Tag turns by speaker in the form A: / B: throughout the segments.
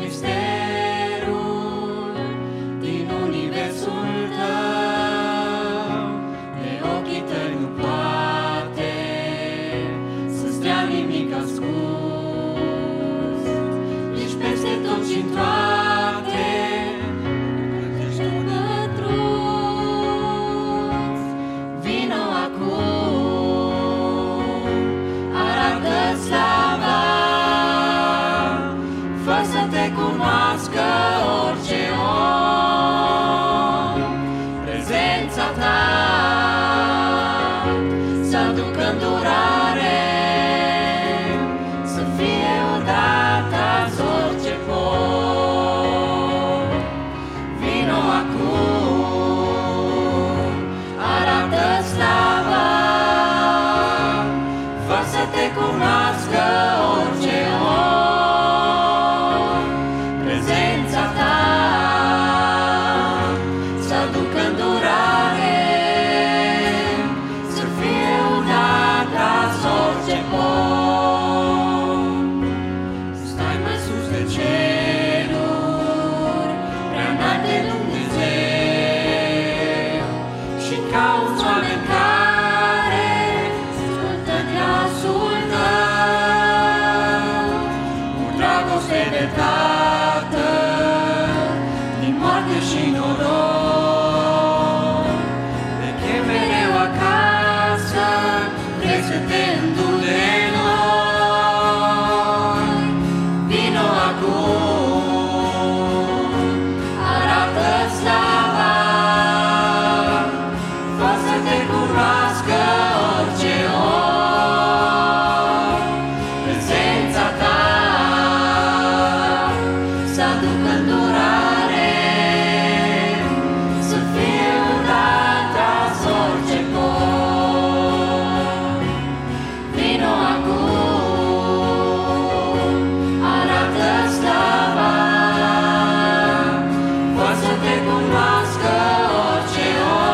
A: misterul din universul tău. De ochii tăi nu poate să-ți dea nimic ascuns. Ești peste tot și-n toate, ești un pătruns. Vino acum, arată-ți slava, fă să te cunoască orice om. Prezența ta să aducă îndurare, să fie odată azi orice pom. Vino acum, arată slava, fă să te cunoască orice om. Prezența ta să aducă îndurare, să fie odată azi orice pom. Stai mai sus de ceruri, prea înalte Dumnezeu, și cauți oameni care ascultă glasul tău. Cu dragoste de Tată, din moarte și noroc, te chem mereu acasă, vrei să te înduri de noi. Vino acum, arată slava, fă să te cunoască orice om. Prezența ta să aducă îndurare, să fie odată azi orice pom. Vino acum, arată slava, fă să te cunoască orice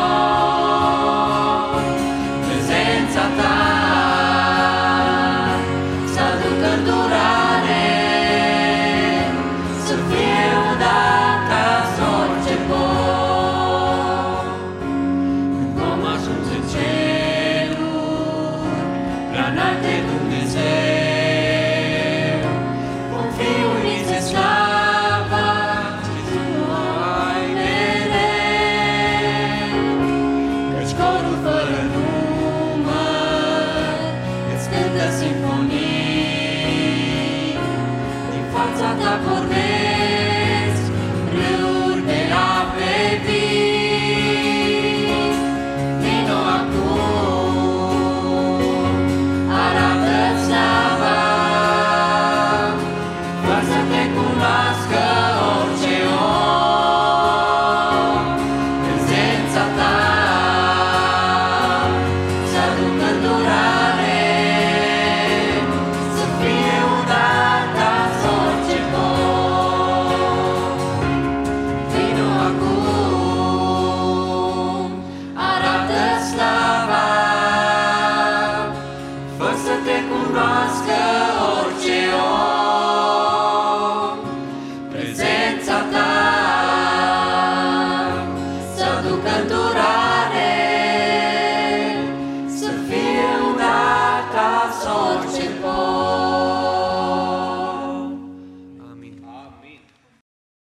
A: om. Prezența ta să aducă îndurare, să fie odată azi orice pom. Când vom ajunge ceruri, prea înalte Dumnezeu, vom fi uniți în slava ce tu ai mereu. Căci corul fără număr îți cântă simfonii, din fața ta vor veni.